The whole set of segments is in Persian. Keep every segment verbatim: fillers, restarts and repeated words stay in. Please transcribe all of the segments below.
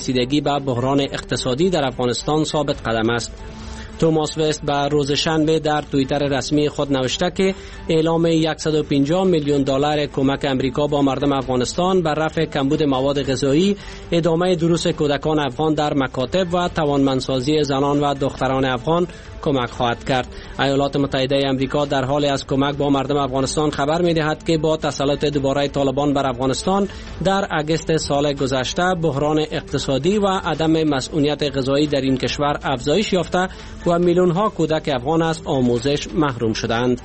رسیدگی به بحران اقتصادی در افغانستان ثابت قدم است. توماس وست به روز شنبه در توییتر رسمی خود نوشته که اعلام صد و پنجاه میلیون دلار کمک امریکا با مردم افغانستان بر رفع کمبود مواد غذایی، ادامه دروس کودکان افغان در مکاتب و توانمندسازی زنان و دختران افغان کمک خواهد کرد. ایالات متحده امریکا در حال از کمک با مردم افغانستان خبر می‌دهد که با تسلط دوباره طالبان بر افغانستان در اگست سال گذشته بحران اقتصادی و عدم مسئولیت غذایی در این کشور افزایش یافته و میلیون‌ها کودک افغان از آموزش محروم شدند.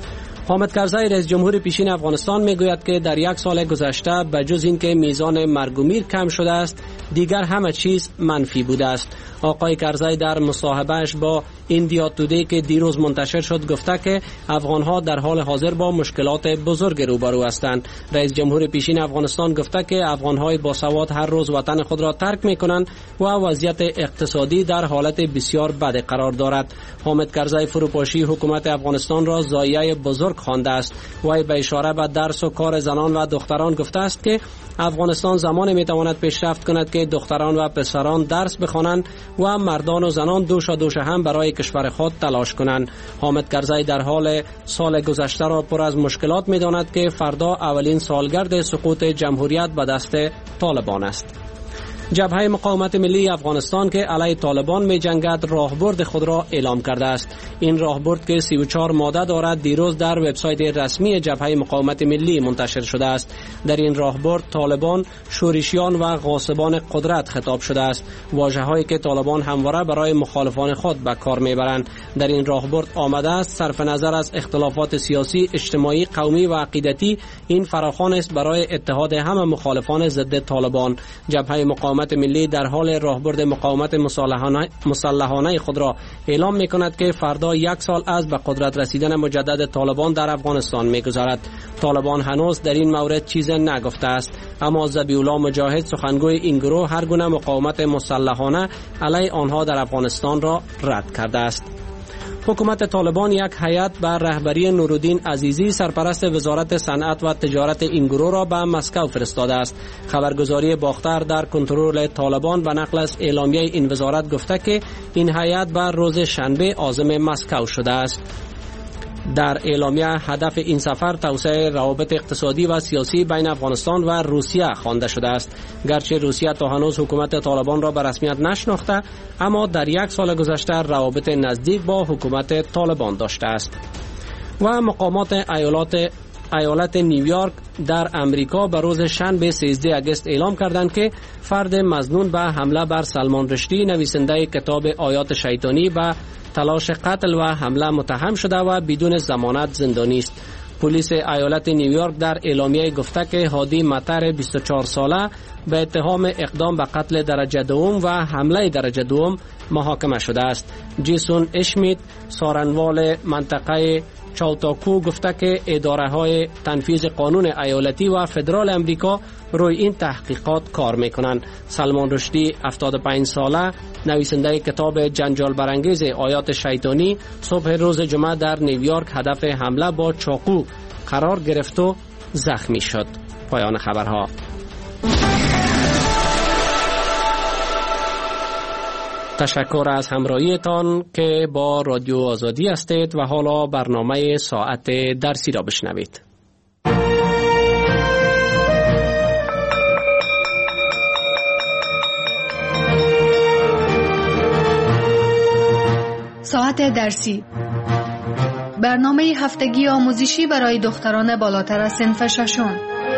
حامد کرزی رئیس جمهور پیشین افغانستان میگوید که در یک سال گذشته بجز اینکه میزان مرگ و میر کم شده است، دیگر همه چیز منفی بوده است. آقای کرزی در مصاحبهش با ایندیا تودی که دیروز منتشر شد گفته که افغانها در حال حاضر با مشکلات بزرگ روبرو هستند. رئیس جمهور پیشین افغانستان گفته که افغانهای باسواد هر روز وطن خود را ترک میکنند و وضعیت اقتصادی در حالت بسیار بد قرار دارد. حامد کرزی فروپاشی حکومت افغانستان را ضایعه بزرگ خوانده است. وی به اشاره به درس و کار زنان و دختران گفته است که افغانستان زمان میتواند پیشرفت کند که دختران و پسران درس بخوانند و مردان و زنان دوش دوش هم برای کشور خود تلاش کنند. حامد کرزی در حال سال گذشته را پر از مشکلات می‌داند که فردا اولین سالگرد سقوط جمهوریت به دست طالبان است. جبهه مقاومت ملی افغانستان که علیه طالبان می جنگد راهبرد خود را اعلام کرده است. این راهبرد که سی و چهار ماده دارد دیروز در وبسایت رسمی جبهه مقاومت ملی منتشر شده است. در این راهبرد طالبان، شورشیان و غاصبان قدرت خطاب شده است، واژه‌هایی که طالبان همواره برای مخالفان خود به کار میبرند. در این راهبرد آمده است صرف نظر از اختلافات سیاسی، اجتماعی، قومی و عقیدتی این فراخوان است برای اتحاد همه مخالفان ضد طالبان. جبهه مقاومت ملی در حال راهبرد مقاومت مسلحانه مسلحانه خود را اعلام می‌کند که فردا یک سال از به قدرت رسیدن مجدد طالبان در افغانستان می‌گذرد. طالبان هنوز در این مورد چیز نگفته است، اما ذبیح الله مجاهد سخنگوی این گروه هر گونه مقاومت مسلحانه علیه آنها در افغانستان را رد کرده است. حکومت طالبان یک هیئت به رهبری نورالدین عزیزی سرپرست وزارت صنعت و تجارت این گروه را به مسکو فرستاده است. خبرگزاری باختر در کنترل طالبان به نقل از اعلامیه این وزارت گفته که این هیئت بر روز شنبه عازم مسکو شده است. در اعلامیه هدف این سفر توسعه روابط اقتصادی و سیاسی بین افغانستان و روسیه خوانده شده است. گرچه روسیه تا هنوز حکومت طالبان را به رسمیت نشناخته، اما در یک سال گذشته روابط نزدیک با حکومت طالبان داشته است. و مقامات ایالات ایالت نیویورک در امریکا به روز شنبه سیزده اگست اعلام کردند که فرد مظنون به حمله بر سلمان رشدی نویسنده کتاب آیات شیطانی به تلاش قتل و حمله متهم شده و بدون ضمانت زندانی است. پلیس ایالت نیویورک در اعلامیه گفته که هادی مطر بیست و چهار ساله به اتهام اقدام به قتل درجه دوم و حمله درجه دوم محاکمه شده است. جیسون اشمیت سارنوال منطقه چاوتاکو گفته که اداره های تنفیذ قانون ایالتی و فدرال امریکا روی این تحقیقات کار میکنند. سلمان رشدی هفتاد و پنج ساله نویسنده کتاب جنجال برانگیز آیات شیطانی صبح روز جمعه در نیویورک هدف حمله با چاقو قرار گرفت و زخمی شد. پایان خبرها. تشکر از همراهیتان که با رادیو آزادی هستید و حالا برنامه ساعت درسی را بشنوید. ساعت درسی، برنامه هفتگی آموزشی برای دختران بالاتر از صنف ششم.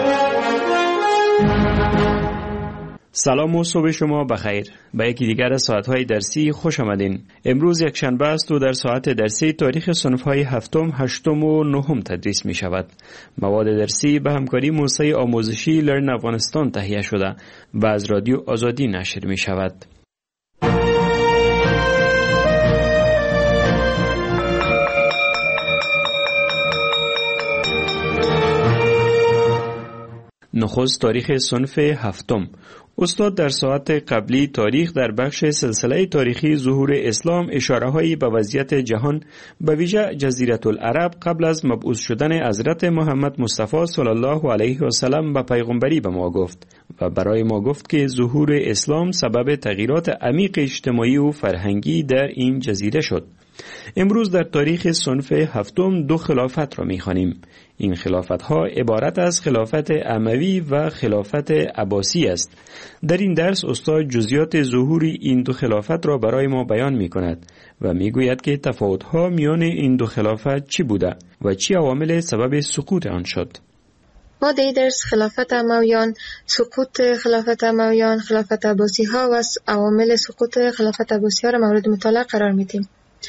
سلام و صبح شما بخیر. به یکی دیگر از ساعت‌های درسی خوش آمدین. امروز یک شنبه است و در ساعت درسی تاریخ صنف‌های هفتم، هشتم و نهم تدریس می شود. مواد درسی به همکاری موسسه آموزشی لرن افغانستان تهیه شده و از رادیو آزادی نشر می شود. نخست تاریخ صنف هفتم. استاد در ساعت قبلی تاریخ در بخش سلسله تاریخی ظهور اسلام اشاره‌هایی به وضعیت جهان به ویژه جزیره العرب قبل از مبعوث شدن حضرت محمد مصطفی صلی الله علیه و سلم به پیغمبری به ما گفت و برای ما گفت که ظهور اسلام سبب تغییرات عمیق اجتماعی و فرهنگی در این جزیره شد. امروز در تاریخ صنف هفتم دو خلافت را می‌خوانیم. این خلافت ها عبارت از خلافت اموی و خلافت عباسی است. در این درس استاد جزئیات ظهور این دو خلافت را برای ما بیان می کند و می گوید که تفاوت ها میان این دو خلافت چی بوده و چی عوامل سبب سقوط آن شد. ما در درس خلافت امویان، سقوط خلافت امویان، خلافت عباسی ها و عوامل سقوط خلافت عباسی ها را مورد مطالعه قرار میدیم.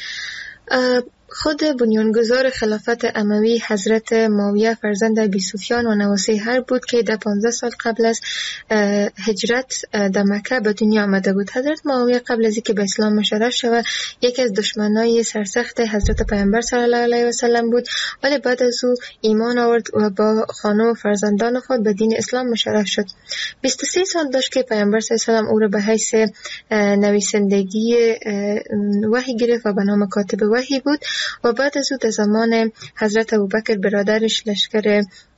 خود بنیانگذار خلافت اموی حضرت معاویه فرزند ابی سفیان و نواسه هر بود که در پانزده سال قبل از هجرت در مکه به دنیا آمده بود. حضرت معاویه قبل از اینکه به اسلام مشرف شود یکی از دشمنای سرسخت حضرت پیامبر صلی الله علیه و سلم بود، ولی بعد از او ایمان آورد و با خانه و فرزندان خود به دین اسلام مشرف شد. بیست و سه سال داشت که پیامبر صلی الله علیه و سلم او را به حیث نویسندگی وحی گرفت و به نام کاتب وحی بود و بعد از او در زمان حضرت ابوبکر برادرش لشکر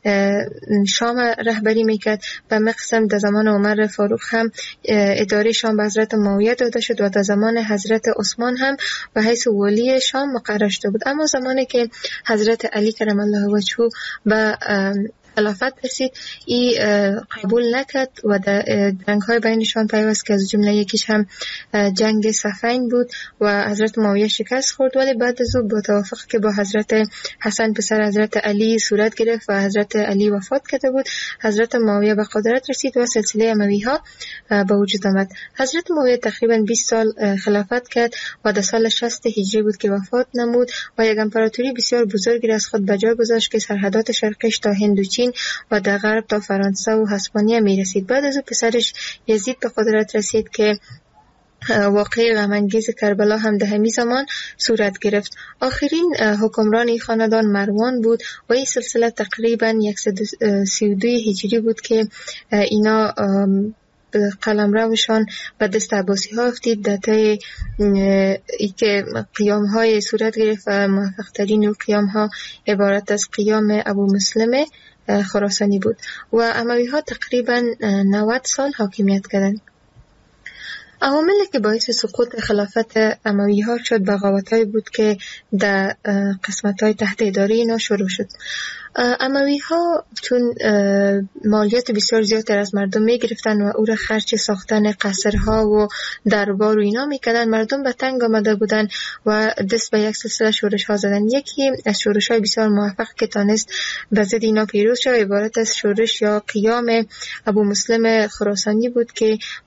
شام رهبری میکرد و مقسم در زمان عمر فاروق هم اداره شام به حضرت معاویه داده شد و در زمان حضرت عثمان هم به حیث ولی شام مقرر شده بود. اما زمانی که حضرت علی کرم الله وجهه به خلافت رسید ای قبول نکرد و در جنگ های بینشان پیوست که از جمله یکیش هم جنگ صفین بود و حضرت معاویه شکست خورد، ولی بعد از او با توافق که با حضرت حسن پسر حضرت علی صورت گرفت و حضرت علی وفات کرده بود، حضرت معاویه به قدرت رسید و سلسله اموی ها به وجود آمد. حضرت معاویه تقریبا بیست سال خلافت کرد و در سال شصت هجری بود که وفات نمود و یک امپراتوری بسیار بزرگی از خود به جا گذاشت که سرحدات شرقیش تا هند و چین و در غرب تا فرانسه و هسپانیه می رسید. بعد از او پسرش یزید به قدرت رسید که واقعه غم‌انگیز کربلا هم در همین زمان صورت گرفت. آخرین حکمران این خاندان مروان بود و این سلسله تقریبا صد و سی و دو هجری بود که اینا قلمروشان به دست عباسی ها افتید. در طی ای که قیام های صورت گرفت و موفق ترین قیام ها عبارت از قیام ابو مسلم خراسانی بود و اموی ها تقریبا نود سال حاکمیت کردند. عواملی که باعث سقوط خلافت اموی ها شد بغاوت‌هایی بود که در قسمت‌های تحت اداره اینا شروع شد. اموی ها چون مالیات بسیار زیاد از مردم می گرفتن و او را خرج ساختن قصرها و دربار و اینا می کردن، مردم به تنگ آمده بودن و دست به یک سلسله شورش ها زدن. یکی از شورش های بسیار موفق که تانست به ضد اینا پیروز شد عبارت از شورش یا قیام ابو مسلم خراسانی بود که